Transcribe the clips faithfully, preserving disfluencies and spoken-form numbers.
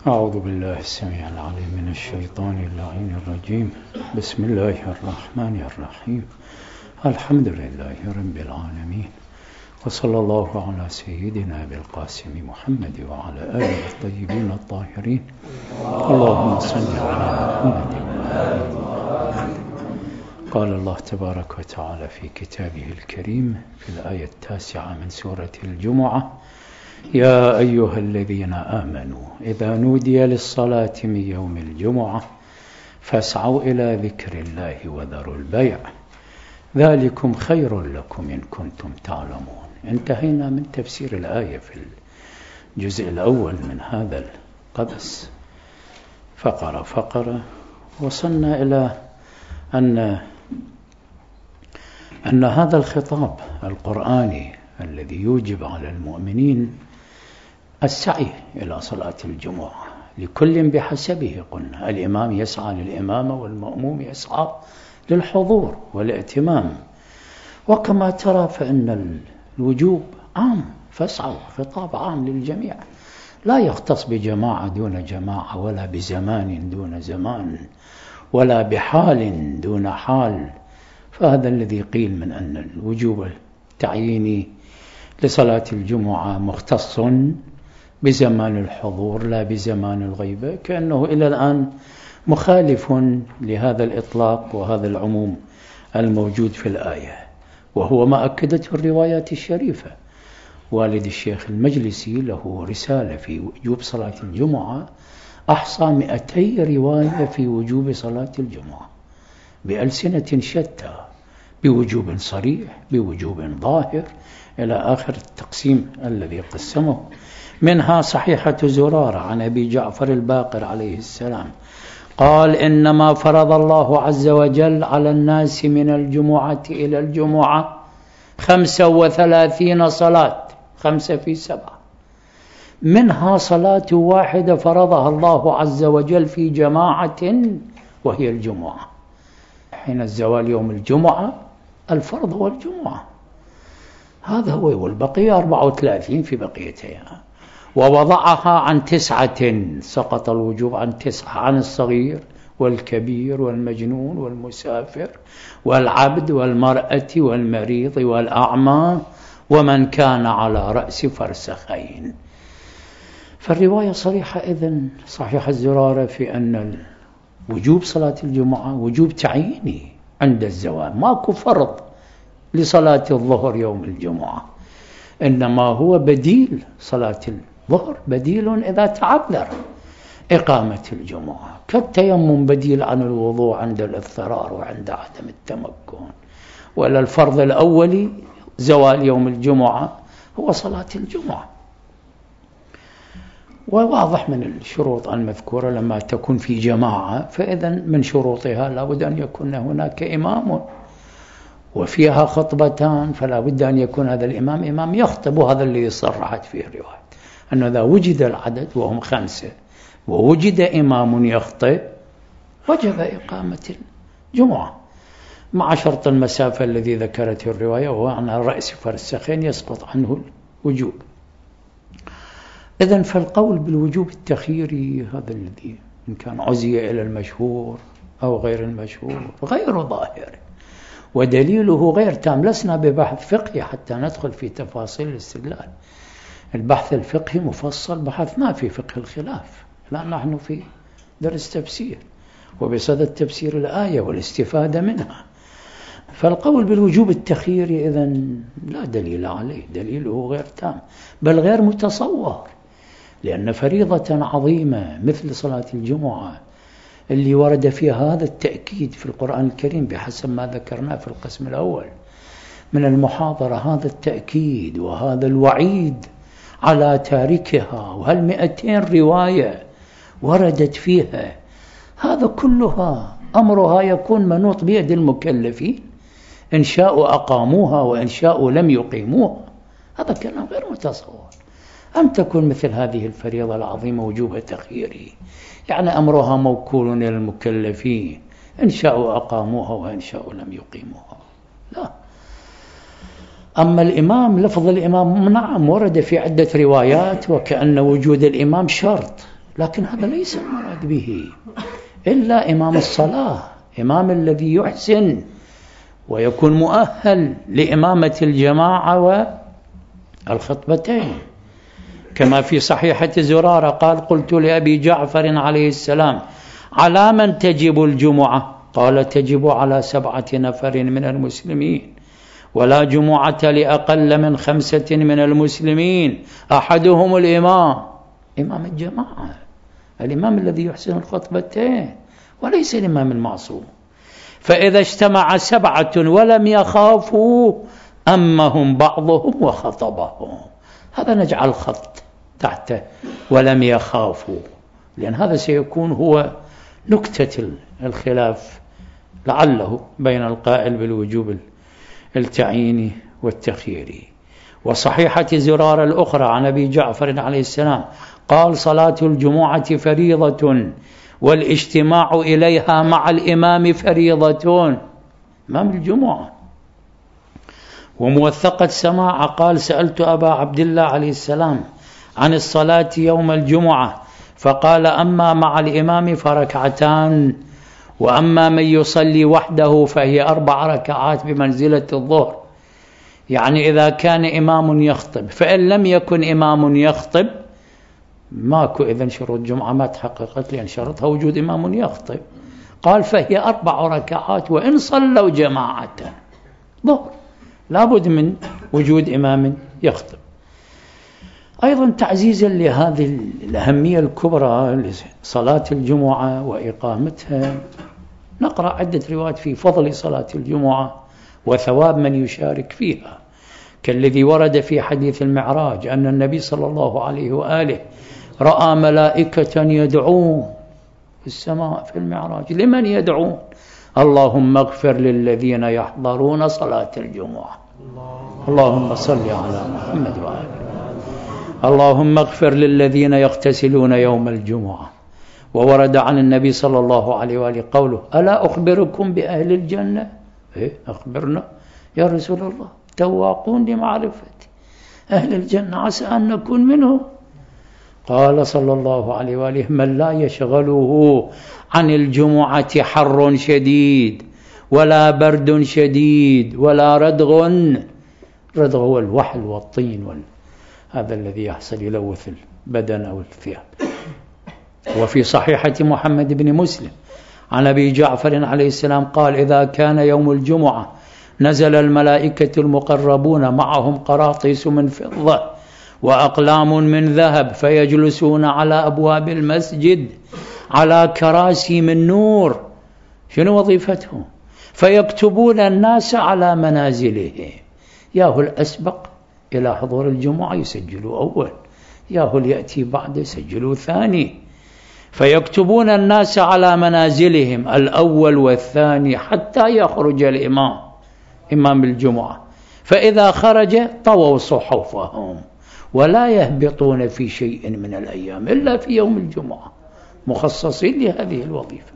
أعوذ بالله السميع العليم من الشيطان اللعين الرجيم. بسم الله الرحمن الرحيم. الحمد لله رب العالمين، وصلى الله على سيدنا أبي القاسم محمد وعلى آله الطيبين الطاهرين. اللهم صل على محمد وعلى آله. قال الله تبارك وتعالى في كتابه الكريم في الآية التاسعة من سورة الجمعة: يا أيها الذين آمنوا إذا نودي للصلاة من يوم الجمعة فاسعوا إلى ذكر الله وذروا البيع ذلكم خير لكم إن كنتم تعلمون. انتهينا من تفسير الآية في الجزء الأول من هذا القبس فقرة فقرة. وصلنا إلى أن أن هذا الخطاب القرآني الذي يوجب على المؤمنين السعي إلى صلاة الجمعة لكل بحسبه. قلنا الإمام يسعى للإمامة والمأموم يسعى للحضور والائتمام. وكما ترى فإن الوجوب عام، فاسعوا خطاب عام للجميع، لا يختص بجماعة دون جماعة، ولا بزمان دون زمان، ولا بحال دون حال. فهذا الذي قيل من أن الوجوب التعييني لصلاة الجمعة مختص بزمان الحضور لا بزمان الغيبة، كأنه إلى الآن مخالف لهذا الإطلاق وهذا العموم الموجود في الآية، وهو ما أكدته الروايات الشريفة. والد الشيخ المجلسي له رسالة في وجوب صلاة الجمعة أحصى مئتي رواية في وجوب صلاة الجمعة بألسنة شتى، بوجوب صريح، بوجوب ظاهر، إلى آخر التقسيم الذي قسمه. منها صحيحة زرارة عن أبي جعفر الباقر عليه السلام قال: إنما فرض الله عز وجل على الناس من الجمعة إلى الجمعة خمسة وثلاثين صلاة، خمسة في سبعة، منها صلاة واحدة فرضها الله عز وجل في جماعة وهي الجمعة. حين الزوال يوم الجمعة الفرض هو الجمعة، هذا هو، والبقية أربعة وثلاثين في بقيتها. ووضعها عن تسعة، سقط الوجوب عن تسعة، عن الصغير والكبير والمجنون والمسافر والعبد والمرأة والمريض والأعمى ومن كان على رأس فرسخين. فالرواية صريحة إذن صحيح الزرارة في أن وجوب صلاة الجمعة وجوب تعييني عند الزوال، ماكو فرض لصلاة الظهر يوم الجمعة، إنما هو بديل صلاة الظهر، بديل إذا تعذر إقامة الجمعة، كالتيمم بديل عن الوضوء عند الاضطرار وعند عدم التمكن. ولا الفرض الأولي زوال يوم الجمعة هو صلاة الجمعة. وواضح من الشروط المذكورة لما تكون في جماعة فإذا من شروطها لا بد أن يكون هناك إمام وفيها خطبتان، فلا بد أن يكون هذا الإمام إمام يخطب. وهذا الذي صرحت فيه الرواية، أنه إذا وجد العدد وهم خمسة ووجد إمام يخطب وجب إقامة الجمعة، مع شرط المسافة الذي ذكرته الرواية، وهو عن رأس فرسخين يسقط عنه الوجوب. إذن فالقول بالوجوب التخييري هذا الذي إن كان عزي إلى المشهور أو غير المشهور غير ظاهر، ودليله غير تام. لسنا ببحث فقهي حتى ندخل في تفاصيل الاستدلال. البحث الفقهي مفصل، بحثنا في فقه الخلاف، لا نحن في درس تفسير وبصدد تفسير الآية والاستفادة منها. فالقول بالوجوب التخييري إذن لا دليل عليه، دليله غير تام بل غير متصور، لأن فريضة عظيمة مثل صلاة الجمعة اللي ورد فيها هذا التأكيد في القرآن الكريم بحسب ما ذكرناه في القسم الأول من المحاضرة، هذا التأكيد وهذا الوعيد على تاركها، وهالمئتين رواية وردت فيها، هذا كلها أمرها يكون منوط بيد المكلفين، إن شاءوا أقاموها وإن شاءوا لم يقيموها. هذا كلام غير متصور أن تكون مثل هذه الفريضة العظيمة وجوب تخييره، يعني أمرها موكول إلى المكلفين، إن شاءوا أقاموها وإن شاءوا لم يقيموها. لا. أما الإمام، لفظ الإمام نعم ورد في عدة روايات وكأن وجود الإمام شرط لكن هذا ليس المراد به إلا إمام الصلاة، إمام الذي يحسن ويكون مؤهل لإمامة الجماعة والخطبتين، كما في صحيحة زرارة قال: قلت لأبي جعفر عليه السلام: على من تجب الجمعة؟ قال: تجب على سبعة نفر من المسلمين، ولا جمعة لأقل من خمسة من المسلمين، أحدهم الإمام، إمام الجماعة، الإمام الذي يحسن الخطبتين، وليس الإمام المعصوم. فإذا اجتمع سبعة ولم يخافوا أمهم بعضهم وخطبهم، هذا نجعل خط تحته ولم يخافوا، لأن هذا سيكون هو نكتة الخلاف لعله بين القائل بالوجوب التعييني والتخييري. وصحيحة زرار الأخرى عن أبي جعفر عليه السلام قال: صلاة الجمعة فريضة والاجتماع إليها مع الإمام فريضة، إمام الجمعة. وموثقة سماع قال: سألت أبا عبد الله عليه السلام عن الصلاة يوم الجمعة فقال: أما مع الإمام فركعتان، وأما من يصلي وحده فهي أربع ركعات بمنزلة الظهر. يعني إذا كان إمام يخطب، فإن لم يكن إمام يخطب ماكو، إذن شروط الجمعة ما تحققت، لأن شرطها وجود إمام يخطب. قال: فهي أربع ركعات وإن صلوا جماعة ظهر، لابد من وجود إمام يخطب. أيضا تعزيزا لهذه الأهمية الكبرى لصلاة الجمعة وإقامتها، نقرأ عدة روايات في فضل صلاة الجمعة وثواب من يشارك فيها، كالذي ورد في حديث المعراج أن النبي صلى الله عليه وآله رأى ملائكة يدعون في السماء في المعراج. لمن يدعون؟ اللهم اغفر للذين يحضرون صلاة الجمعة، اللهم صل على محمد وآله، اللهم اغفر للذين يغتسلون يوم الجمعة. وورد عن النبي صلى الله عليه وآله قوله: ألا أخبركم بأهل الجنة؟ إيه أخبرنا يا رسول الله، تواقون لمعرفة أهل الجنة، عسى أن نكون منهم. قال صلى الله عليه وآله: من لا يشغله عن الجمعة حر شديد ولا برد شديد ولا ردغ، ردغ هو الوحل والطين وال... هذا الذي يحصل يلوث البدن أو الثياب. وفي صحيحة محمد بن مسلم عن أبي جعفر عليه السلام قال: إذا كان يوم الجمعة نزل الملائكة المقربون معهم قراطيس من فضة وأقلام من ذهب، فيجلسون على أبواب المسجد على كراسي من نور. شنو وظيفتهم؟ فيكتبون الناس على منازلهم، ياهو الأسبق إلى حضور الجمعة يسجلوا أول، ياهو يأتي بعد يسجلوا ثاني. فيكتبون الناس على منازلهم الأول والثاني حتى يخرج الإمام، إمام الجمعة، فإذا خرج طووا صحفهم، ولا يهبطون في شيء من الأيام إلا في يوم الجمعة، مخصصين لهذه الوظيفة.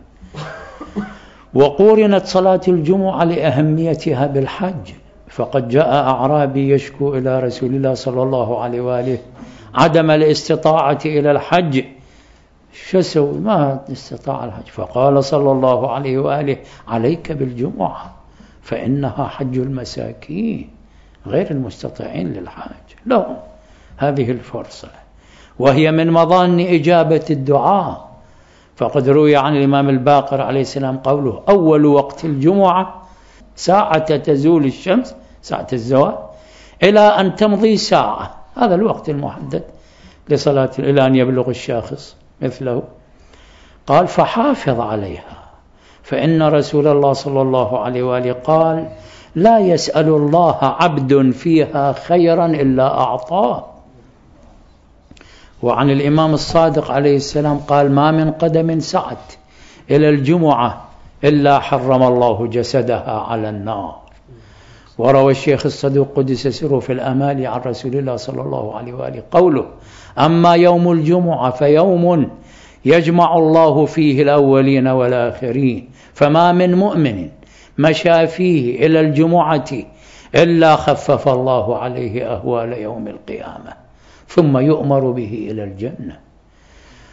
وقورنت صلاة الجمعة لأهميتها بالحج، فقد جاء أعرابي يشكو إلى رسول الله صلى الله عليه وآله عدم الاستطاعة إلى الحج، شو ما استطاع الحج، فقال صلى الله عليه وآله: عليك بالجمعة فإنها حج المساكين غير المستطيعين للحج، لهم هذه الفرصة، وهي من مظان إجابة الدعاء. فقد روي عن الإمام الباقر عليه السلام قوله: أول وقت الجمعة ساعة تزول الشمس، ساعة الزوال، إلى أن تمضي ساعة، هذا الوقت المحدد لصلاة إلى أن يبلغ الشاخص مثله. قال: فحافظ عليها، فإن رسول الله صلى الله عليه وآله قال: لا يسأل الله عبد فيها خيرا إلا أعطاه. وعن الإمام الصادق عليه السلام قال: ما من قدم سعت إلى الجمعة إلا حرم الله جسدها على النار. وروى الشيخ الصدوق قدس سره في الأمال عن رسول الله صلى الله عليه وآله قوله: أما يوم الجمعة فيوم يجمع الله فيه الأولين والآخرين، فما من مؤمن مشى فيه إلى الجمعة إلا خفف الله عليه أهوال يوم القيامة، ثم يؤمر به إلى الجنة.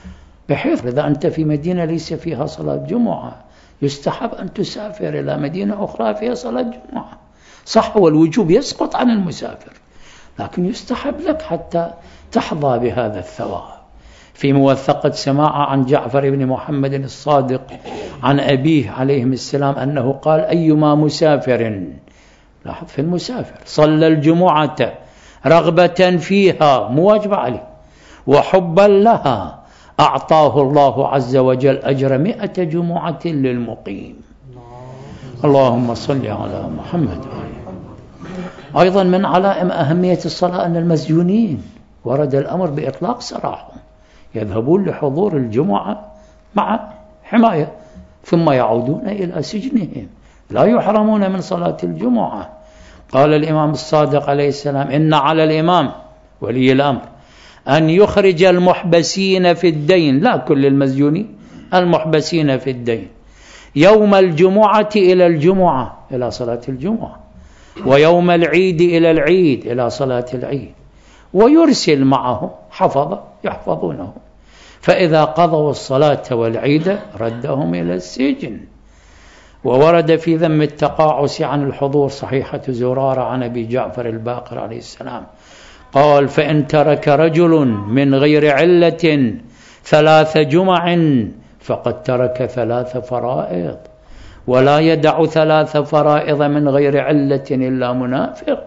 بحيث إذا أنت في مدينة ليس فيها صلاة جمعة يستحب أن تسافر إلى مدينة أخرى فيها صلاة جمعة. صح، والوجوب يسقط عن المسافر، لكن يستحب لك حتى تحظى بهذا الثواب. في موثقة سماعة عن جعفر بن محمد الصادق عن أبيه عليهم السلام أنه قال: أيما مسافر، لاحظ في المسافر، صلى الجمعة رغبة فيها، مو واجب عليه، وحبا لها، أعطاه الله عز وجل أجر مئة جمعة للمقيم. اللهم صل على محمد. أيضا من علائم أهمية الصلاة أن المسجونين ورد الأمر بإطلاق سراحهم، يذهبون لحضور الجمعة مع حماية ثم يعودون إلى سجنهم، لا يحرمون من صلاة الجمعة. قال الإمام الصادق عليه السلام: إن على الإمام ولي الأمر أن يخرج المحبسين في الدين، لا كل المسجونين، المحبسين في الدين، يوم الجمعة إلى الجمعة، إلى صلاة الجمعة، ويوم العيد إلى العيد، إلى صلاة العيد، ويرسل معهم حفظة يحفظونه، فإذا قضوا الصلاة والعيد ردهم إلى السجن. وورد في ذم التقاعس عن الحضور صحيحة زرارة عن أبي جعفر الباقر عليه السلام قال: فإن ترك رجل من غير علة ثلاث جمع فقد ترك ثلاث فرائض، ولا يدع ثلاث فرائض من غير علة إلا منافق.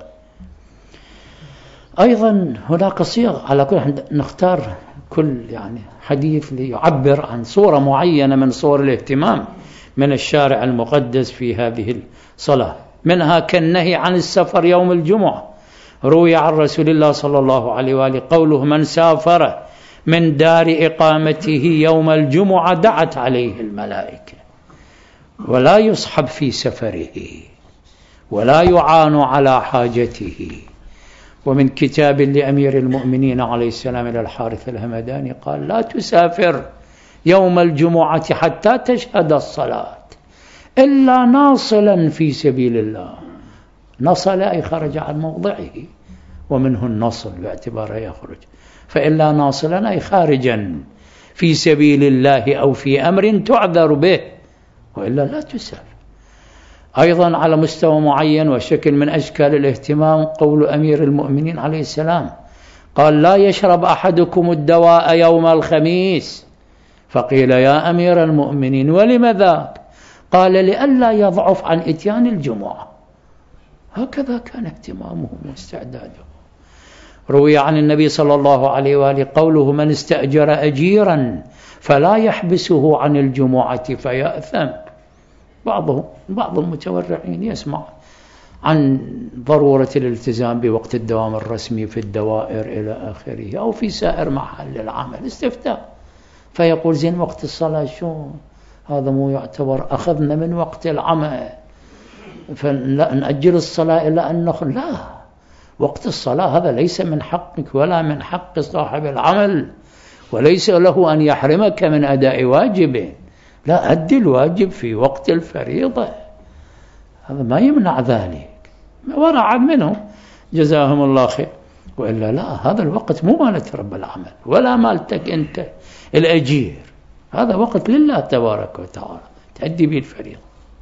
أيضا هناك صيغ، على كل نختار كل يعني حديث ليعبر عن صورة معينة من صور الاهتمام من الشارع المقدس في هذه الصلاة، منها كالنهي عن السفر يوم الجمعة. روي عن رسول الله صلى الله عليه وآله قوله: من سافر من دار إقامته يوم الجمعة دعت عليه الملائكة، ولا يصحب في سفره ولا يعان على حاجته. ومن كتاب لأمير المؤمنين عليه السلام إلى الحارث الهمداني قال: لا تسافر يوم الجمعة حتى تشهد الصلاة إلا ناصلا في سبيل الله. نصل أي خرج عن موضعه، ومنه النصل باعتباره يخرج، فإلا ناصلا أي خارجا في سبيل الله أو في أمر تعذر به، وإلا لا تسافر. أيضا على مستوى معين وشكل من أشكال الاهتمام قول أمير المؤمنين عليه السلام قال: لا يشرب أحدكم الدواء يوم الخميس. فقيل: يا أمير المؤمنين ولم ذاك؟ قال: لئلا يضعف عن إتيان الجمعة. هكذا كان اهتمامه واستعداده. روي عن النبي صلى الله عليه وآله قوله: من استأجر أجيرا فلا يحبسه عن الجمعة فيأثم. بعضهم بعض المتورعين يسمع عن ضرورة الالتزام بوقت الدوام الرسمي في الدوائر إلى آخره، أو في سائر محل العمل، استفتاء، فيقول: زين وقت الصلاة شو هذا؟ مو يعتبر أخذنا من وقت العمل فنأجل الصلاة إلى أن نخل؟ لا، وقت الصلاة هذا ليس من حقك ولا من حق صاحب العمل، وليس له أن يحرمك من أداء واجبه. لا، أدي الواجب في وقت الفريضة، هذا ما يمنع ذلك، ورعا منهم جزاهم الله خير. وإلا لا، هذا الوقت مو مالت رب العمل ولا مالتك أنت الأجير، هذا وقت لله تبارك وتعالى تأدي به الفريضة.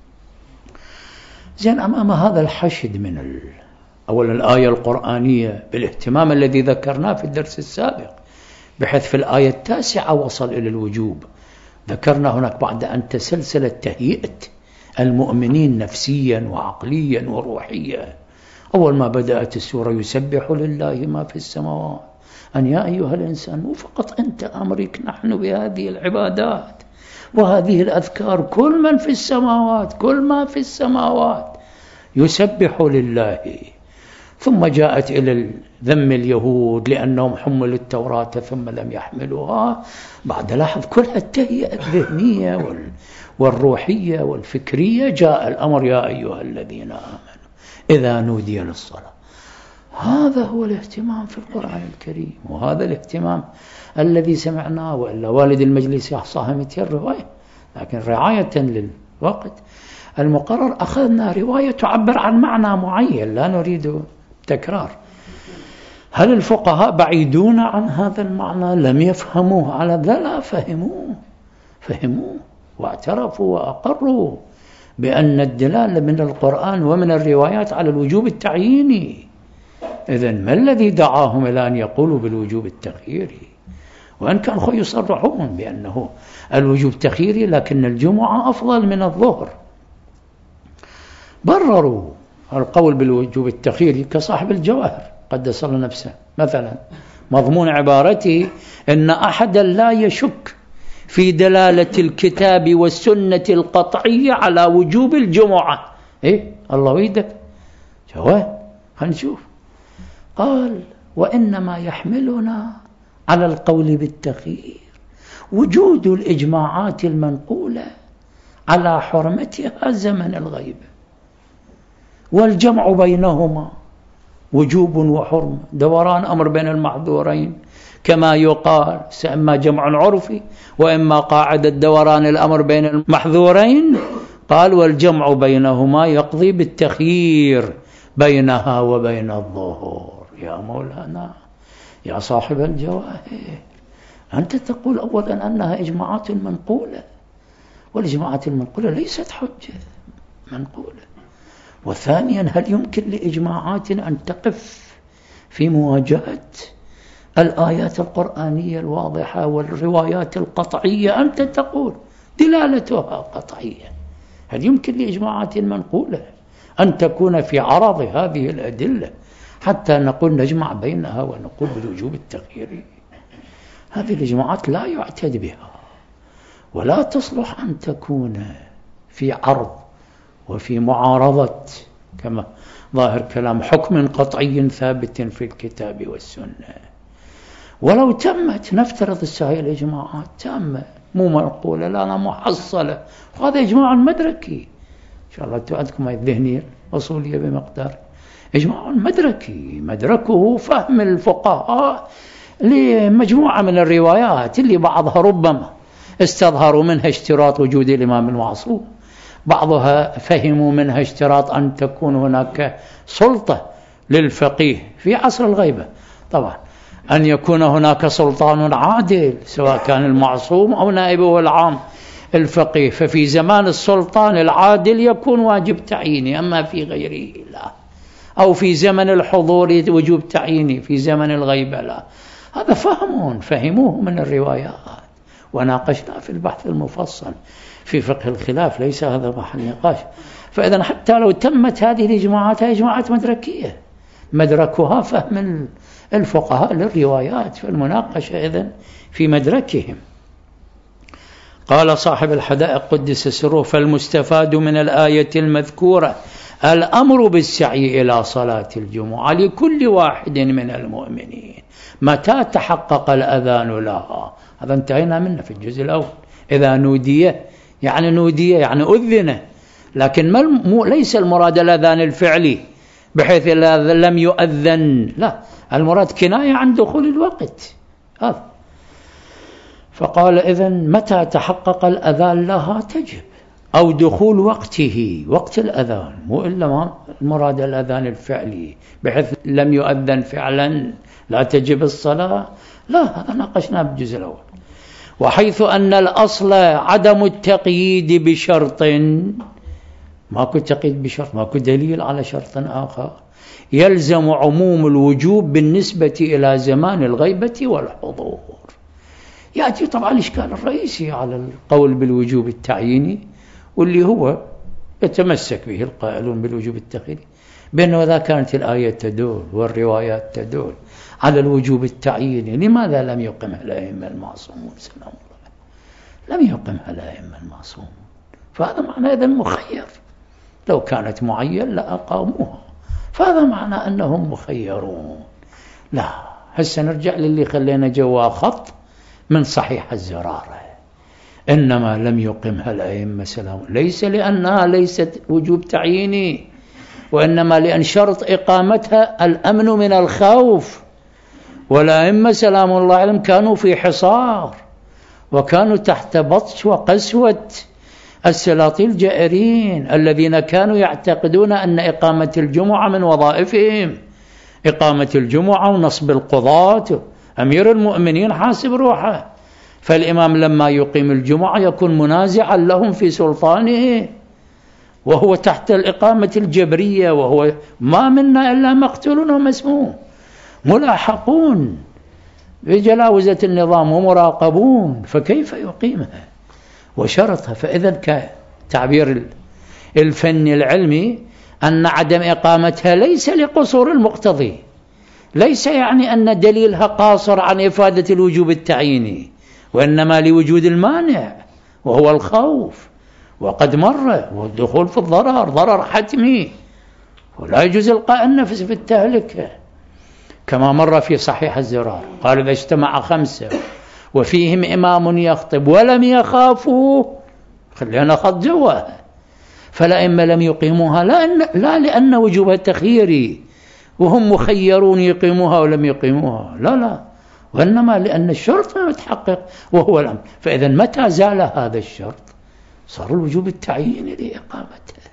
زين، أمام هذا الحشد من ال... أولا الآية القرآنية بالاهتمام الذي ذكرناه في الدرس السابق، بحيث في الآية التاسعة وصل إلى الوجوب. ذكرنا هناك بعد أن تسلسل تهيئة المؤمنين نفسيا وعقليا وروحيا. أول ما بدأت السورة: يسبح لله ما في السماوات، أن يا أيها الإنسان، مو فقط أنت أمرك نحن بهذه العبادات وهذه الأذكار، كل من في السماوات، كل ما في السماوات يسبح لله. ثم جاءت إلى ذم اليهود لأنهم حملوا التوراة ثم لم يحملوها. بعد لاحظ كل التهيئة الذهنية والروحية والفكرية، جاء الأمر: يا أيها الذين آمنوا إذا نودي للصلاة. هذا هو الاهتمام في القرآن الكريم، وهذا الاهتمام الذي سمعناه. وإلا والد المجلس يحصاها مئتين رواية، لكن رعاية للوقت المقرر أخذنا رواية تعبر عن معنى معين، لا نريد تكرار. هل الفقهاء بعيدون عن هذا المعنى؟ لم يفهموه على ذا؟ لا، فهموه فهموه واعترفوا وأقروا بأن الدلالة من القرآن ومن الروايات على الوجوب التعييني. إذن ما الذي دعاهم إلى أن يقولوا بالوجوب التخييري؟ وأن كانوا يصرحون بأنه الوجوب تخييري، لكن الجمعة أفضل من الظهر. برروا القول بالوجوب التخييري كصاحب الجواهر قدس الله نفسه مثلا، مضمون عبارته إن أحدا لا يشك في دلالة الكتاب والسنة القطعية على وجوب الجمعة. إيه الله ويدك جواب، هنشوف. قال وإنما يحملنا على القول بالتخيير وجود الإجماعات المنقولة على حرمتها زمن الغيبة، والجمع بينهما وجوب وحرمة، دوران أمر بين المحظورين كما يقال، إما جمع عرفي وإما قاعدة دوران الأمر بين المحظورين. قال والجمع بينهما يقضي بالتخيير بينها وبين الظهور. يا مولانا يا صاحب الجواهر، أنت تقول أولا أنها إجماعات منقولة، والإجماعات المنقولة ليست حجة منقولة. وثانيا هل يمكن لإجماعات أن تقف في مواجهة الآيات القرآنية الواضحة والروايات القطعية؟ أنت تقول دلالتها قطعية. هل يمكن لإجماعات منقولة أن تكون في عرض هذه الأدلة حتى نقول نجمع بينها ونقول بالوجوب التخييري؟ هذه الإجماعات لا يعتد بها ولا تصلح أن تكون في عرض وفي معارضة كما ظاهر كلام حكم قطعي ثابت في الكتاب والسنة. ولو تمت نفترض السهية الإجماعات تامة مو منقولة لا محصلة، وهذا إجماع مدركي إن شاء الله تعدكم الذهنية أصولية بمقدار إجماع مدركي، مدركه فهم الفقهاء لمجموعة من الروايات اللي بعضها ربما استظهروا منها اشتراط وجود الإمام المعصوم، بعضها فهموا منها اشتراط أن تكون هناك سلطة للفقيه في عصر الغيبة، طبعا أن يكون هناك سلطان عادل سواء كان المعصوم أو نائبه العام الفقيه، ففي زمان السلطان العادل يكون واجب تعييني، أما في غيره لا، أو في زمن الحضور وجوب تعييني، في زمن الغيبة لا. هذا فهمون فهموه من الروايات، وناقشنا في البحث المفصل في فقه الخلاف، ليس هذا محل نقاش. فإذا حتى لو تمت هذه الإجماعات هي إجماعات مدركية، مدركها فهم الفقهاء للروايات، فالمناقشة إذن في مدركهم. قال صاحب الحدائق قدس سره فالمستفاد من الآية المذكورة الأمر بالسعي إلى صلاة الجمعة لكل واحد من المؤمنين متى تحقق الأذان لها. هذا انتهينا منه في الجزء الأول. إذا نودي يعني نودي يعني أذن، لكن ما ليس المراد الأذان الفعلي بحيث لم يؤذن، لا، المراد كناية عن دخول الوقت هذا. فقال إذن متى تحقق الأذان لها تجب، أو دخول وقته وقت الأذان، مو إلا ما المراد الأذان الفعلي بحيث لم يؤذن فعلا لا تجب الصلاة، لا، هذا ناقشناه بالجزء الأول. وحيث أن الأصل عدم التقييد بشرط، ماكو تقييد بشرط، ماكو دليل على شرط آخر، يلزم عموم الوجوب بالنسبة إلى زمان الغيبة والحضور. يأتي طبعا الإشكال الرئيسي على القول بالوجوب التعييني، واللي هو يتمسك به القائلون بالوجوب التخييري، بأنه إذا كانت الآية تدل والروايات تدل على الوجوب التعييني لماذا لم يقمها الأئمة المعصومون سلام الله؟ لم يقمها الأئمة المعصومون، فهذا معنى إذن مخير، لو كانت معين لأقاموها، فهذا معنى أنهم مخيرون. لا، هسه نرجع للي خلينا جوا خط من صحيح الزرارة، إنما لم يقمها الأئمة سلام، ليس لأنها ليست وجوب تعييني، وإنما لأن شرط إقامتها الأمن من الخوف، والأئمة سلام الله عليهم كانوا في حصار، وكانوا تحت بطش وقسوة السلاطين الجائرين الذين كانوا يعتقدون أن إقامة الجمعة من وظائفهم، إقامة الجمعة ونصب القضاة، أمير المؤمنين حاسب روحه، فالإمام لما يقيم الجمعة يكون منازعا لهم في سلطانه، وهو تحت الإقامة الجبرية، وهو ما منا إلا مقتول ومسموم، ملاحقون بجلاوزة النظام ومراقبون، فكيف يقيمها وشرطها؟ فإذا كتعبير الفن العلمي أن عدم إقامتها ليس لقصور المقتضي، ليس يعني أن دليلها قاصر عن إفادة الوجوب التعييني، وإنما لوجود المانع وهو الخوف، وقد مر والدخول في الضرر ضرر حتمي، ولا يجوز إلقاء النفس في التهلكة، كما مر في صحيح الزرار قال إذا اجتمع خمسة وفيهم إمام يخطب ولم يخافوا خلينا خط جواها، فالأئمة لم يقيموها لا, لا لأن وجوبها تخييري وهم مخيرون يقيموها ولم يقيموها، لا لا، وإنما لأن الشرط ما يتحقق وهو الأمر. فإذا متى زال هذا الشرط صار الوجوب التعييني لإقامته،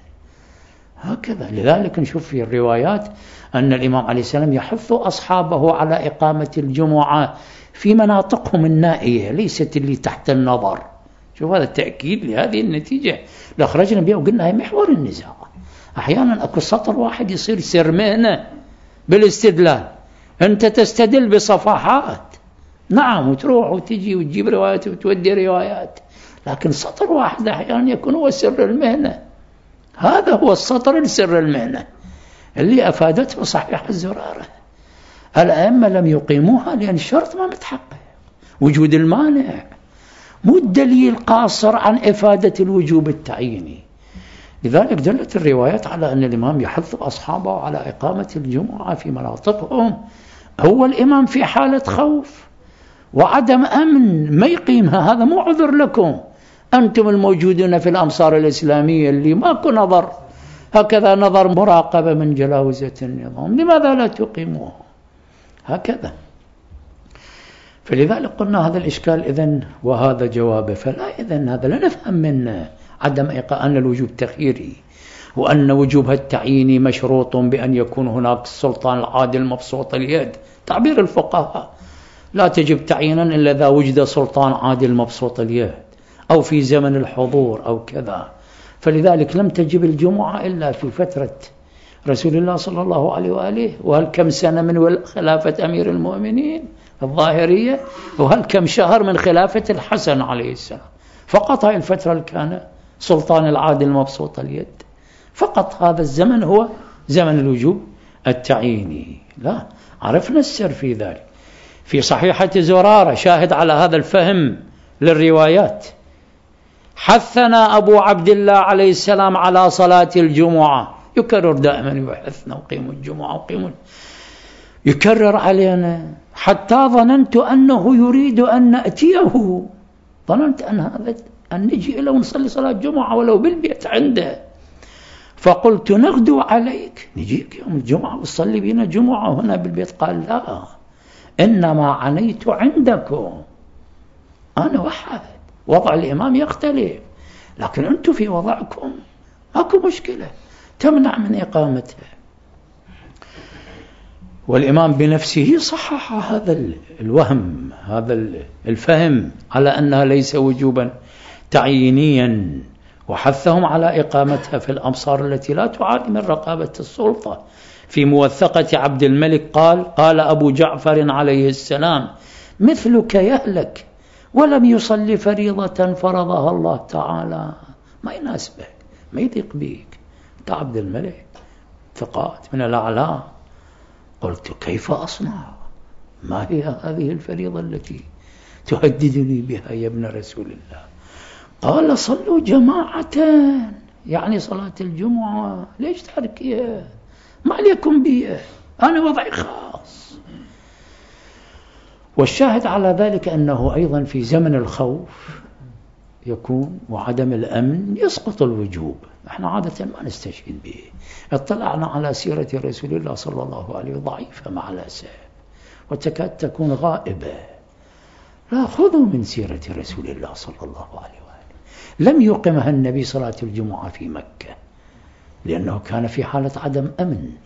هكذا. لذلك نشوف في الروايات أن الإمام عليه السلام يحث أصحابه على إقامة الجمعة في مناطقهم النائية ليست اللي تحت النظر. شوف هذا التأكيد لهذه النتيجة اللي خرجنا بها وقلنا هي محور النزاع. أحيانا أكو سطر واحد يصير سرمانة بالاستدلال، أنت تستدل بصفحات نعم وتروح وتجي وتجيب روايات وتودي روايات، لكن سطر واحد أحيانا يكون هو سر المهنة، هذا هو السطر السر المهنة اللي أفادته صحيح الزرارة. الأئمة لم يقيموها لأن الشرط ما متحقق، وجود المانع مو الدليل قاصر عن إفادة الوجوب التعييني. لذلك دلت الروايات على أن الإمام يحث أصحابه على إقامة الجمعة في مناطقهم، هو الإمام في حالة خوف وعدم أمن ما يقيمها، هذا مو عذر لكم أنتم الموجودون في الأمصار الإسلامية اللي ماكو نظر هكذا نظر مراقبة من جلاوزة النظام، لماذا لا تقيموها هكذا؟ فلذلك قلنا هذا الإشكال إذن وهذا جوابه. فلا إذن هذا لا نفهم منه عدم إيقاع أن الوجوب تخييري، وأن وجوبها التعييني مشروط بأن يكون هناك السلطان العادل مبسوط اليد، تعبير الفقهاء لا تجب تعيينا إلا إذا وجد سلطان عادل مبسوط اليد أو في زمن الحضور أو كذا. فلذلك لم تجب الجمعة إلا في فترة رسول الله صلى الله عليه وآله، وهل كم سنة من خلافة أمير المؤمنين الظاهرية، وهل كم شهر من خلافة الحسن عليه السلام، فقط هاي الفترة اللي كان سلطان العادل مبسوط اليد، فقط هذا الزمن هو زمن الوجوب التعييني. لا، عرفنا السر في ذلك في صحيحة زرارة، شاهد على هذا الفهم للروايات. حثنا أبو عبد الله عليه السلام على صلاة الجمعة، يكرر دائما يحثنا وقيموا الجمعة وقيموا، يكرر علينا حتى ظننت أنه يريد أن نأتيه، ظننت أن هذا أن نجي له ونصلي صلاة جمعة ولو بالبيت عنده، فقلت نغدو عليك، نجيك يوم الجمعة وصلي بينا جمعة هنا بالبيت. قال لا، إنما عنيت عندكم، أنا واحد، وضع الإمام يختلف، لكن أنتم في وضعكم ماكو مشكلة تمنع من إقامتها. والإمام بنفسه صحح هذا الوهم، هذا الفهم على أنها ليس وجوبا تعيينيا، وحثهم على إقامتها في الأمصار التي لا تعاني من رقابة السلطة. في موثقة عبد الملك قال قال أبو جعفر عليه السلام مثلك يهلك ولم يصلي فريضة فرضها الله تعالى، ما يناسبك، ما يضيق بيك، أنت عبد الملك ثقات من الأعلى. قلت كيف أصنع؟ ما هي هذه الفريضة التي تهددني بها يا ابن رسول الله؟ قال صلوا جماعة، يعني صلاة الجمعة ليش تحركيها؟ ما عليكم بيها، أنا وضعي خاص. والشاهد على ذلك أنه أيضا في زمن الخوف يكون وعدم الأمن يسقط الوجوب. نحن عادة ما نستشهد به، اطلعنا على سيرة رسول الله صلى الله عليه وسلم ضعيفة مع الأسف، وتكاد تكون غائبة. لا، خذوا من سيرة رسول الله صلى الله عليه وآله. لم يقمها النبي صلاة الجمعة في مكة لأنه كان في حالة عدم أمن،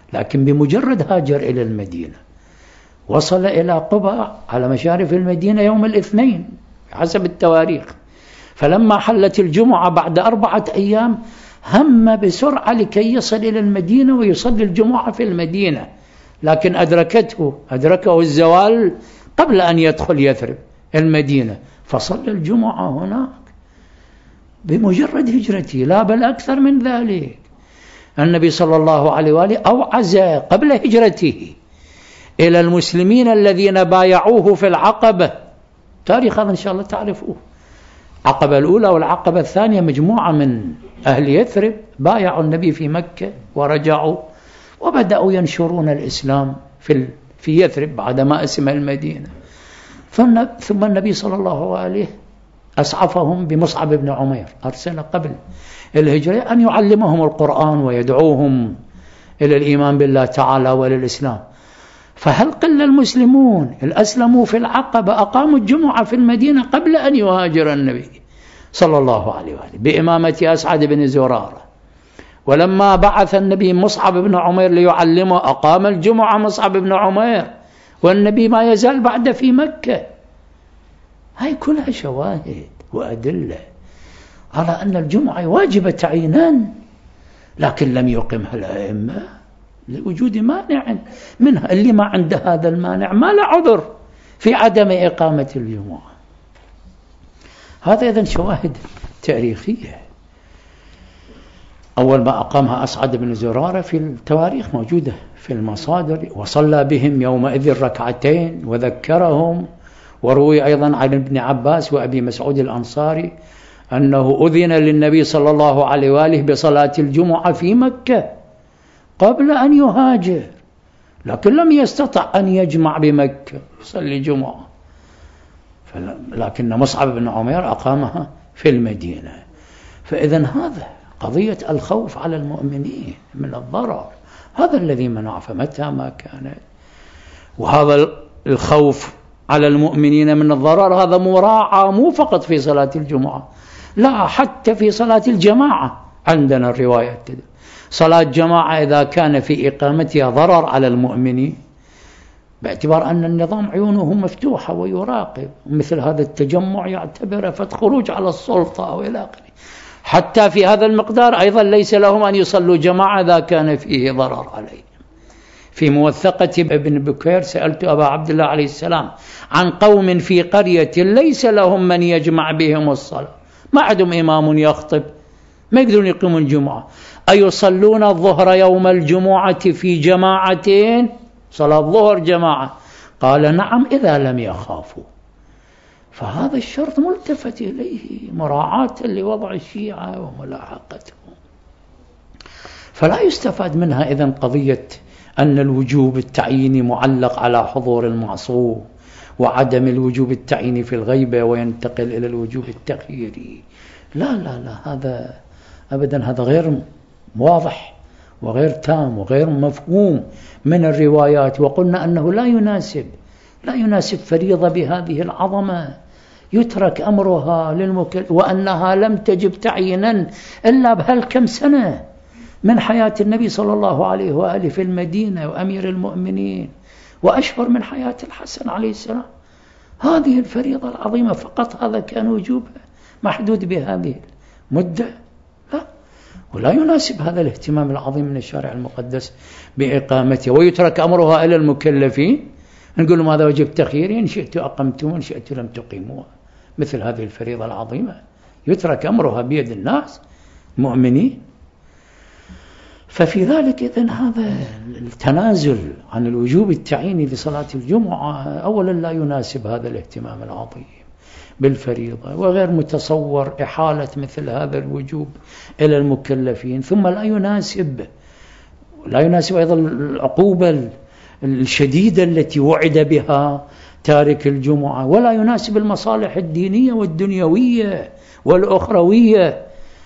لكن بمجرد هاجر إلى المدينة وصل إلى قباء على مشارف المدينة يوم الاثنين حسب التواريخ، فلما حلت الجمعة بعد أربعة أيام هم بسرعة لكي يصل إلى المدينة ويصلي الجمعة في المدينة، لكن أدركته أدركه الزوال قبل أن يدخل يثرب المدينة، فصلى الجمعة هناك بمجرد هجرته، لا بل أكثر من ذلك. النبي صلى الله عليه وآله أوعز قبل هجرته إلى المسلمين الذين بايعوه في العقبة، تاريخ هذا إن شاء الله تعرفوه، العقبة الأولى والعقبة الثانية مجموعة من أهل يثرب بايعوا النبي في مكة ورجعوا وبدأوا ينشرون الإسلام في في يثرب بعدما أسم المدينة. ثم النبي صلى الله عليه أسعفهم بمصعب بن عمير، أرسل قبل الهجرة أن يعلمهم القرآن ويدعوهم إلى الإيمان بالله تعالى وللإسلام. فهل قل المسلمون الأسلموا في العقبة أقاموا الجمعة في المدينة قبل أن يهاجر النبي صلى الله عليه وآله بإمامة أسعد بن زرارة، ولما بعث النبي مصعب بن عمير ليعلمه أقام الجمعة مصعب بن عمير والنبي ما يزال بعد في مكة. هاي كلها شواهد وأدلة على أن الجمعة واجبة تعيينا، لكن لم يقمها الأئمة لوجود مانع منها. اللي ما عنده هذا المانع ما له عذر في عدم إقامة الجمعة. هذا إذن شواهد تاريخية. أول ما أقامها أسعد بن زرارة في التواريخ موجودة في المصادر، وصلى بهم يومئذ ركعتين وذكرهم. وروي أيضا عن ابن عباس وأبي مسعود الأنصاري أنه أذن للنبي صلى الله عليه وآله بصلاة الجمعة في مكة قبل أن يهاجر، لكن لم يستطع أن يجمع بمكة يصلي جمعة، لكن مصعب بن عمير أقامها في المدينة. فإذن هذا قضية الخوف على المؤمنين من الضرر هذا الذي منع، فمتى ما كان. وهذا الخوف على المؤمنين من الضرر هذا مراعى مو فقط في صلاة الجمعة، لا حتى في صلاة الجماعة عندنا الرواية كده، صلاة جماعة إذا كان في إقامتها ضرر على المؤمنين باعتبار أن النظام عيونه مفتوحة ويراقب، مثل هذا التجمع يعتبر فت خروج على السلطة أو إلى آخره، حتى في هذا المقدار أيضا ليس لهم أن يصلوا جماعة إذا كان فيه ضرر عليهم. في موثقة ابن بكير سألت أبا عبد الله عليه السلام عن قوم في قرية ليس لهم من يجمع بهم الصلاة، ما عندهم إمام يخطب، ما يقدرون يقيمون الجمعة، أيصلون الظهر يوم الجمعة في جماعتين، صلاة الظهر جماعة؟ قال نعم إذا لم يخافوا. فهذا الشرط ملتفت إليه مراعاة لوضع الشيعة وملاحقتهم. فلا يستفاد منها إذن قضية أن الوجوب التعييني معلق على حضور المعصوم، وعدم الوجوب التعييني في الغيبة وينتقل إلى الوجوب التخييري. لا لا لا، هذا أبدا هذا غير واضح وغير تام وغير مفهوم من الروايات. وقلنا أنه لا يناسب لا يناسب فريضة بهذه العظمة يترك أمرها للمكلف، وأنها لم تجب تعيينا إلا بهالكم سنة من حياة النبي صلى الله عليه وآله في المدينة وأمير المؤمنين، وأشهر من حياة الحسن عليه السلام. هذه الفريضة العظيمة فقط هذا كان وجوبها محدود بهذه المدة؟ لا، ولا يناسب هذا الاهتمام العظيم من الشارع المقدس بإقامته، ويترك أمرها إلى المكلفين. نقول لهم هذا وجب تخييري، إن شئت أقمتم وإن شئت لم تقيموها. مثل هذه الفريضة العظيمة يترك أمرها بيد الناس المؤمنين. ففي ذلك إذن هذا التنازل عن الوجوب التعييني لصلاة الجمعة أولا لا يناسب هذا الاهتمام العظيم بالفريضة، وغير متصور إحالة مثل هذا الوجوب إلى المكلفين. ثم لا يناسب لا يناسب أيضا العقوبة الشديدة التي وعد بها تارك الجمعة، ولا يناسب المصالح الدينية والدنيوية والأخروية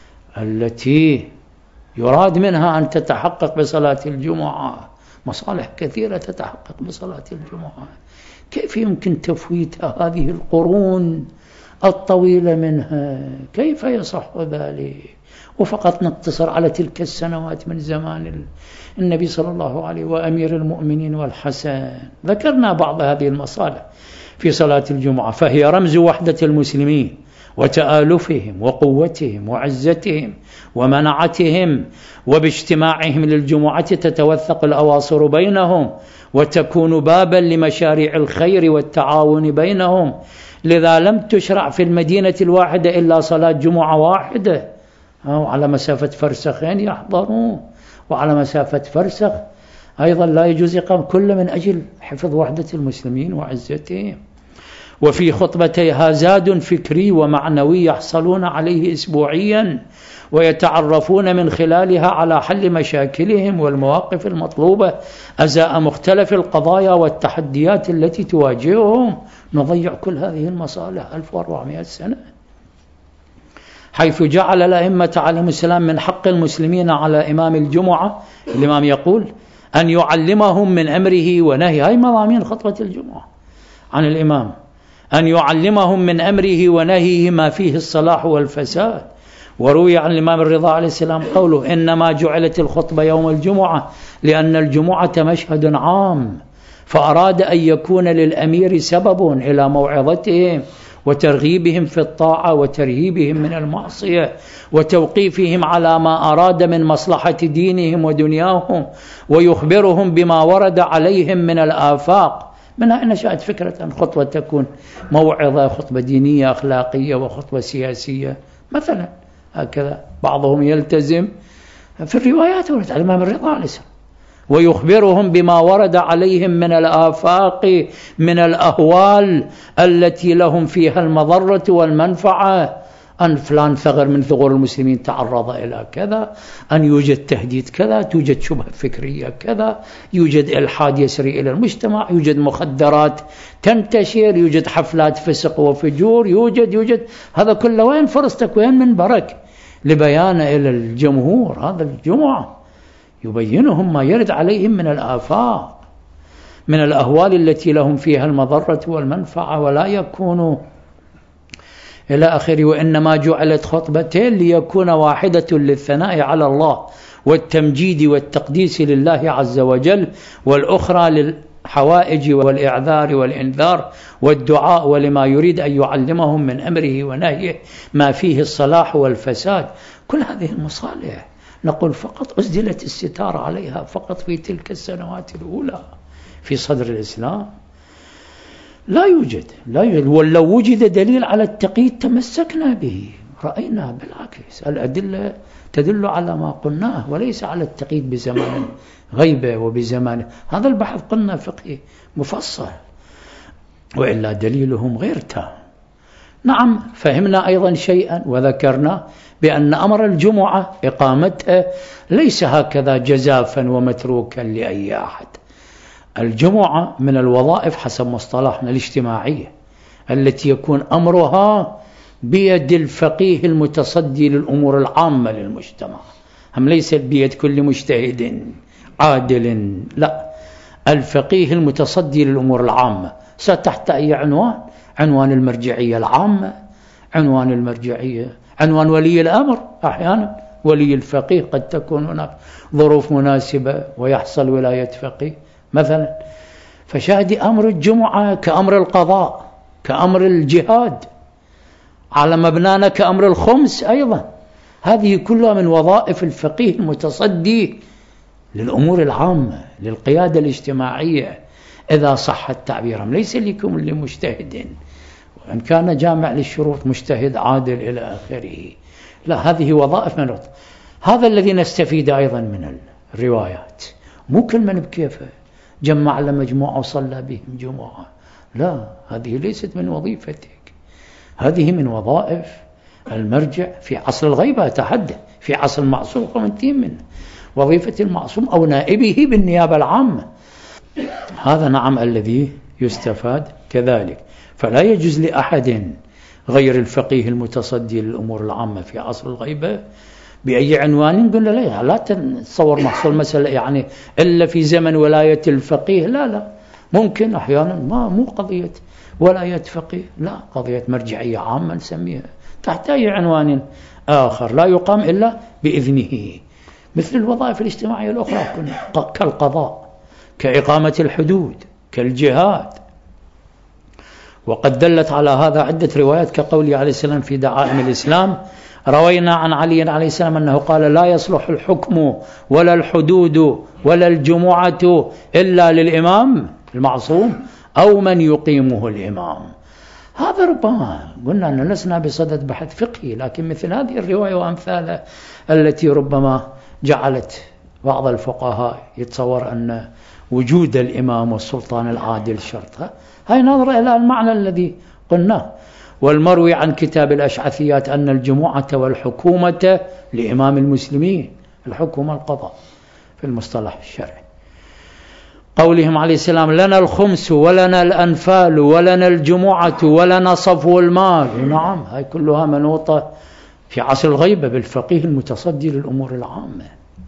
التي يراد منها أن تتحقق بصلاة الجمعة. مصالح كثيرة تتحقق بصلاة الجمعة، كيف يمكن تفويتها هذه القرون الطويلة منها؟ كيف يصح ذلك؟ وفقط نقتصر على تلك السنوات من زمان النبي صلى الله عليه وأمير المؤمنين والحسن. ذكرنا بعض هذه المصالح في صلاة الجمعة، فهي رمز وحدة المسلمين وتآلفهم وقوتهم وعزتهم ومنعتهم، وباجتماعهم للجمعة تتوثق الأواصر بينهم وتكون بابا لمشاريع الخير والتعاون بينهم. لذا لم تشرع في المدينة الواحدة إلا صلاة جمعة واحدة، وعلى مسافة فرسخين يحضرون، وعلى مسافة فرسخ أيضا لا يجوز إقامة، كل من أجل حفظ وحدة المسلمين وعزتهم. وفي خطبتيها زاد فكري ومعنوي يحصلون عليه أسبوعيا، ويتعرفون من خلالها على حل مشاكلهم والمواقف المطلوبة أزاء مختلف القضايا والتحديات التي تواجههم. نضيع كل هذه المصالح ألف وأربعمائة سنة، حيث جعل الأئمة عليهم السلام من حق المسلمين على إمام الجمعة، الإمام يقول أن يعلمهم من أمره ونهيه. هاي مضامين خطبة الجمعة عن الإمام، أن يعلمهم من أمره ونهيه ما فيه الصلاح والفساد. وروي عن الإمام الرضا عليه السلام قوله إنما جعلت الخطبة يوم الجمعة لأن الجمعة مشهد عام، فأراد أن يكون للأمير سبب إلى موعظتهم وترغيبهم في الطاعة وترهيبهم من المعصية وتوقيفهم على ما أراد من مصلحة دينهم ودنياهم، ويخبرهم بما ورد عليهم من الآفاق. منها نشأت فكرة أن خطبة تكون موعظة، خطبة دينية أخلاقية وخطبة سياسية مثلا، هكذا بعضهم يلتزم في الروايات ورد على الإمام الرضا عليه السلام ويخبرهم بما ورد عليهم من الآفاق من الأهوال التي لهم فيها المضرة والمنفعة، أن فلان ثغر من ثغور المسلمين تعرض إلى كذا، أن يوجد تهديد كذا، توجد شبهة فكرية كذا، يوجد إلحاد يسري إلى المجتمع، يوجد مخدرات تنتشر، يوجد حفلات فسق وفجور، يوجد يوجد هذا كله. وين فرصتك وين من برك لبيان إلى الجمهور؟ هذا الجمعة يبينهم ما يرد عليهم من الآفاق من الأهوال التي لهم فيها المضرة والمنفعة، ولا يكونوا إلى آخره. وإنما جعلت خطبتين ليكون واحدة للثناء على الله والتمجيد والتقديس لله عز وجل، والأخرى للحوائج والإعذار والإنذار والدعاء ولما يريد أن يعلمهم من أمره ونهيه ما فيه الصلاح والفساد. كل هذه المصالح نقول فقط أسدلت الستار عليها فقط في تلك السنوات الأولى في صدر الإسلام. لا يوجد لا يوجد ولو وجد دليل على التقييد تمسكنا به، رأينا بالعكس الأدلة تدل على ما قلناه وليس على التقييد بزمان غيبة وبزمان. هذا البحث قلنا فقهي مفصل، وإلا دليلهم غير تام. نعم فهمنا أيضا شيئا وذكرنا بأن أمر الجمعة إقامتها ليس هكذا جزافا ومتروكا لأي أحد. الجمعة من الوظائف حسب مصطلحنا الاجتماعية التي يكون أمرها بيد الفقيه المتصدي للأمور العامة للمجتمع، هم ليس بيد كل مجتهد عادل، لا، الفقيه المتصدي للأمور العامة. ستحت أي عنوان؟ عنوان المرجعية العامة، عنوان المرجعية، عنوان ولي الأمر. أحيانا ولي الفقيه قد تكون هناك ظروف مناسبة ويحصل ولاية فقيه مثلا. فشاهد أمر الجمعة كأمر القضاء، كأمر الجهاد، على مبنانا كأمر الخمس أيضا. هذه كلها من وظائف الفقيه المتصدي للأمور العامة للقيادة الاجتماعية إذا صح التعبير، ليس لكم لمجتهد وإن كان جامع للشروط مجتهد عادل إلى آخره. لا، هذه وظائف من الوظائف. هذا الذي نستفيد أيضا من الروايات. مو كل من بكيفه جمع لمجموعة وصلى بهم جمعة، لا، هذه ليست من وظيفتك، هذه من وظائف المرجع في عصر الغيبة. أتحدث في عصر المعصوم قمتين منه، وظيفة المعصوم أو نائبه بالنيابة العامة. هذا نعم الذي يستفاد كذلك. فلا يجوز لأحد غير الفقيه المتصدي للأمور العامة في عصر الغيبة بأي عنوان قلنا لا لا تتصور محصول مسألة يعني إلا في زمن ولاية الفقيه. لا لا ممكن أحيانا ما مو قضية ولاية فقيه، لا، قضية مرجعية عامة نسميها تحت أي عنوان آخر لا يقام إلا بإذنه، مثل الوظائف الاجتماعية الأخرى كالقضاء، كإقامة الحدود، كالجهاد. وقد دلت على هذا عدة روايات كقوله عليه السلام في دعائم الإسلام: روينا عن علي عليه السلام أنه قال: لا يصلح الحكم ولا الحدود ولا الجمعة إلا للإمام المعصوم أو من يقيمه الإمام. هذا ربما قلنا أن لسنا بصدد بحث فقهي، لكن مثل هذه الرواية وأمثالها التي ربما جعلت بعض الفقهاء يتصور أن وجود الإمام والسلطان العادل شرطة، هاي نظرة إلى المعنى الذي قلناه. والمروي عن كتاب الأشعثيات أن الجمعة والحكومة لإمام المسلمين، الحكومة القضاء في المصطلح الشرعي. قولهم عليه السلام: لنا الخمس ولنا الأنفال ولنا الجمعة ولنا صفو المال. نعم، هاي كلها منوطة في عصر الغيبة بالفقيه المتصدي للأمور العامة.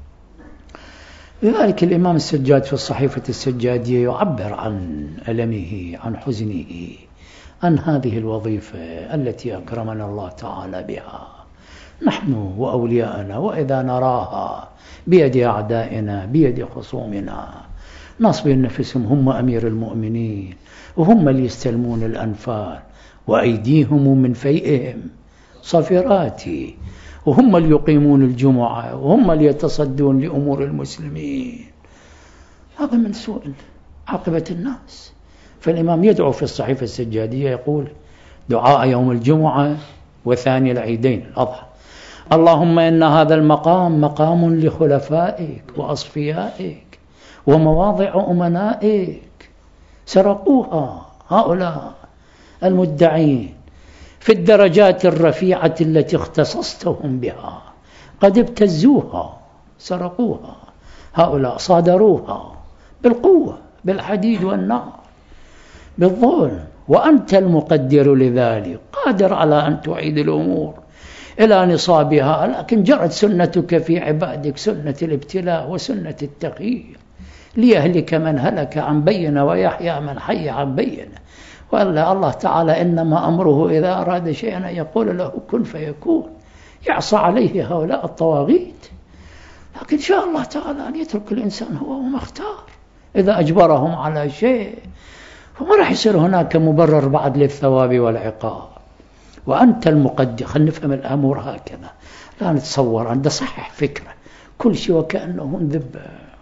لذلك الإمام السجاد في الصحيفة السجادية يعبر عن ألمه، عن حزنه، عن هذه الوظيفة التي أكرمنا الله تعالى بها نحن وأولياءنا، وإذا نراها بيد أعدائنا بيد خصومنا نصب نفسهم هم أمير المؤمنين، وهم اللي يستلمون الأنفال وأيديهم من فيئهم صفراتي، وهم اللي يقيمون الجمعة، وهم اللي يتصدون لأمور المسلمين. هذا من سوء عاقبة الناس. فالإمام يدعو في الصحيفة السجادية يقول دعاء يوم الجمعة وثاني العيدين الأضحى: اللهم إن هذا المقام مقام لخلفائك وأصفيائك ومواضع أمنائك، سرقوها هؤلاء المدعين في الدرجات الرفيعة التي اختصصتهم بها، قد ابتزوها، سرقوها هؤلاء، صادروها بالقوة، بالحديد والنار، بالظلم، وأنت المقدر لذلك، قادر على أن تعيد الأمور إلى نصابها. لكن جرت سنتك في عبادك، سنة الابتلاء وسنة التغيير، ليهلك من هلك عن بينة ويحيى من حي عن بينة. وإلا الله تعالى إنما أمره إذا أراد شيئا يقول له كن فيكون. يعصى عليه هؤلاء الطواغيت، لكن شاء الله تعالى أن يترك الإنسان هو وما اختار. إذا أجبرهم على شيء فما راح يصير هناك مبرر بعد للثواب والعقاب. وأنت المقدر. خلينا نفهم الأمور هكذا، لا نتصور أن صحح فكرة كل شيء وكأنه انذب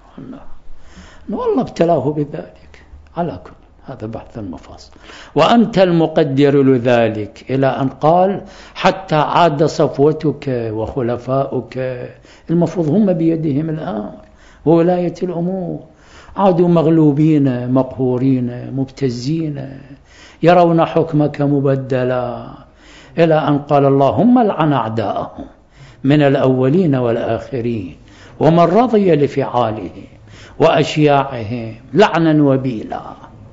والله ابتلاه بذلك. على كل هذا بحث المفاصل. وأنت المقدر لذلك، إلى أن قال حتى عاد صفوتك وخلفاؤك، المفروض هم بيدهم الأمر وولاية الأمور، عادوا مغلوبين مقهورين مبتزين يرون حكمك مبدلا، إلى أن قال اللهم لعن أعداءهم من الأولين والآخرين ومن رضي لفعالهم وأشياعهم لعنا وبيلا.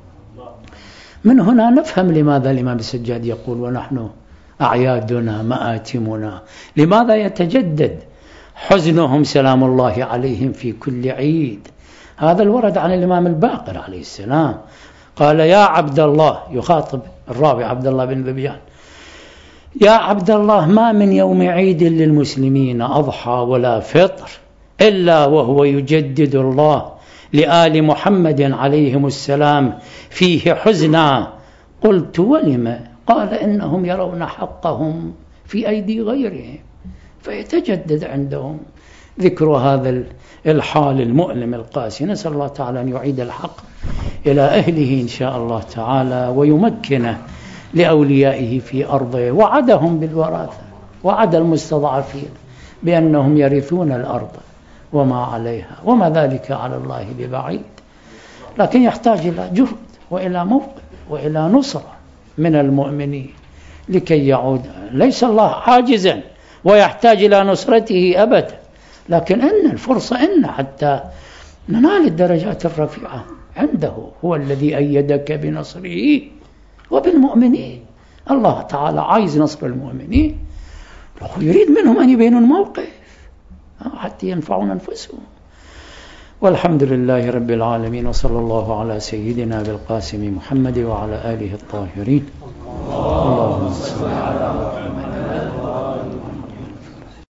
من هنا نفهم لماذا الإمام السجاد يقول ونحن أعيادنا مآتمنا، لماذا يتجدد حزنهم سلام الله عليهم في كل عيد. هذا الورد عن الإمام الباقر عليه السلام، قال يا عبد الله، يخاطب الراوي عبد الله بن ذبيان: يا عبد الله، ما من يوم عيد للمسلمين أضحى ولا فطر إلا وهو يجدد الله لآل محمد عليهم السلام فيه حزنا. قلت ولم؟ قال إنهم يرون حقهم في أيدي غيرهم، فيتجدد عندهم ذكر هذا الحال المؤلم القاسي. نسأل الله تعالى أن يعيد الحق إلى أهله إن شاء الله تعالى، ويمكنه لأوليائه في أرضه. وعدهم بالوراثة، وعد المستضعفين بأنهم يرثون الأرض وما عليها، وما ذلك على الله ببعيد. لكن يحتاج إلى جهد وإلى موقف وإلى نصرة من المؤمنين لكي يعود. ليس الله عاجزا ويحتاج إلى نصرته أبدا، لكن إن الفرصة إن حتى ننال الدرجات الرفيعة عنده. هو الذي أيدك بنصره وبالمؤمنين. الله تعالى عايز نصر المؤمنين، يريد منهم أن يبينوا الموقف حتى ينفعون أنفسهم. والحمد لله رب العالمين، وصلى الله على سيدنا بالقاسم محمد وعلى آله الطاهرين. اللهم صل على محمد.